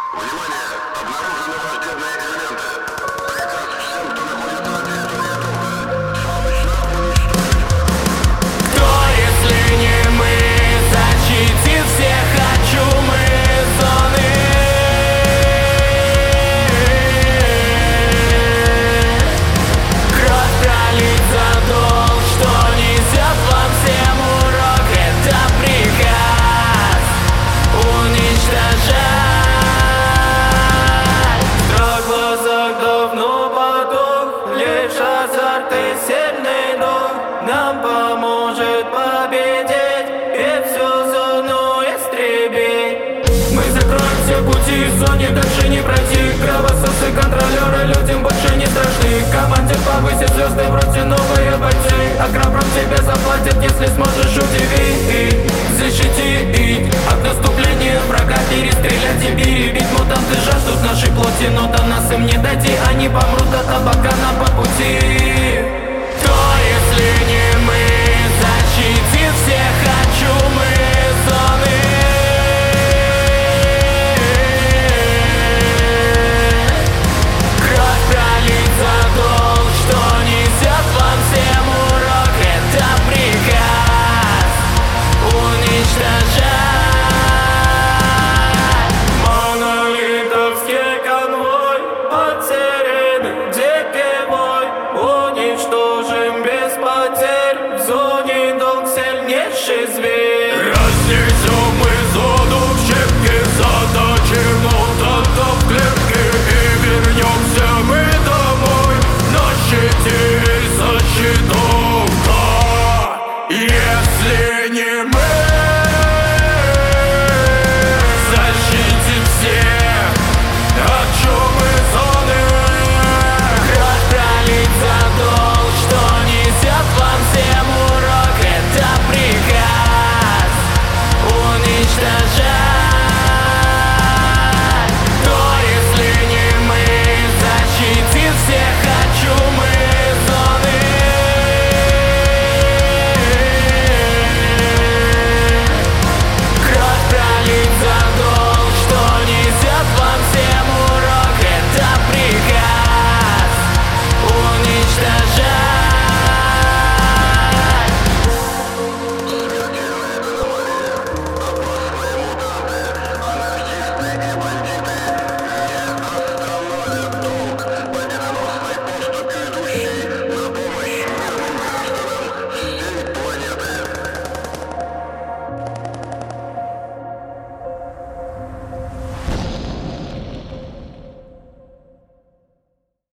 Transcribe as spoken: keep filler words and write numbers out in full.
Внимание! Обнаружены враждебные элементы. Приказ всем, кто находится на территории дома. Срочно уничтожить врагов. Кто, если не мы, защитит всех от чумы зоны? Кровь пролить за долг, что несет вам всем урок. Это приказ уничтожать. Строг глазок давно потух, лишь азарт и сильный дух нам поможет победить и всю зону истребить. Мы закроем все пути в зоне, дальше не пройти. Кровососы, контролеры, людям больше не страшны. Командир повысит звезды, вроде новые бойцы. А храбрым тебе заплатят, если сможешь удивить, защитить.